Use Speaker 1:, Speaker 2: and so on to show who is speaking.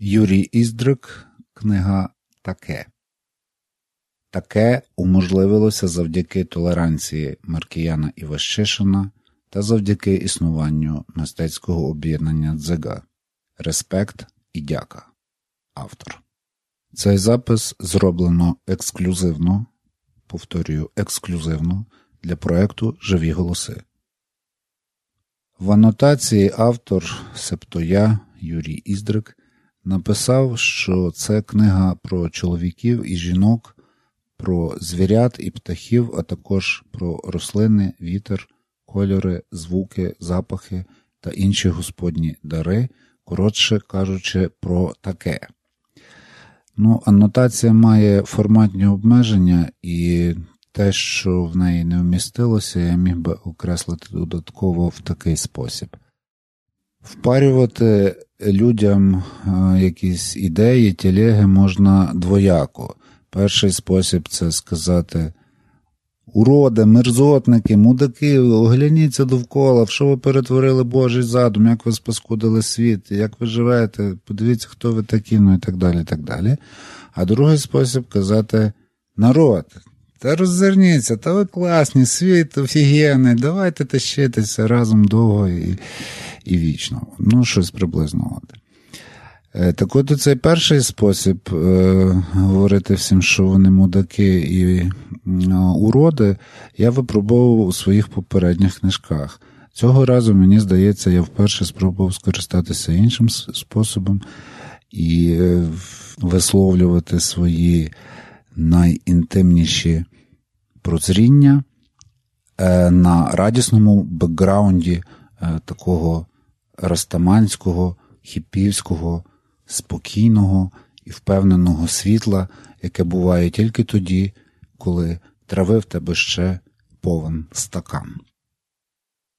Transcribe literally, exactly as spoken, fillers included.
Speaker 1: Юрій Іздрик, книга «Таке». Таке уможливилося завдяки толеранції Маркіяна Іващишина та завдяки існуванню мистецького об'єднання «Дзига». Респект і дяка. Автор. Цей запис зроблено ексклюзивно, повторюю, ексклюзивно для проекту «Живі голоси». В анотації автор, себто я, Юрій Іздрик, написав, що це книга про чоловіків і жінок, про звірят і птахів, а також про рослини, вітер, кольори, звуки, запахи та інші господні дари, коротше кажучи, про таке. Ну, анотація має форматні обмеження, і те, що в неї не вмістилося, я міг би окреслити додатково в такий спосіб. Впарювати людям якісь ідеї, телеги можна двояко. Перший спосіб – це сказати: уроди, мерзотники, мудаки, огляніться довкола, в що ви перетворили Божий задум, як ви спаскудили світ, як ви живете, подивіться, хто ви такі, ну і так далі, і так далі. А другий спосіб – казати: народ, та роззирніться, та ви класні, світ офігенний, давайте тащитися разом довго і, і вічно. Ну, щось приблизно. Так от цей перший спосіб е, говорити всім, що вони мудаки і е, уроди, я випробовував у своїх попередніх книжках. Цього разу, мені здається, я вперше спробував скористатися іншим способом і е, висловлювати свої найінтимніші прозріння е, на радісному бекграунді е, такого растаманського, хіпівського, спокійного і впевненого світла, яке буває тільки тоді, коли трави в тебе ще повен стакан.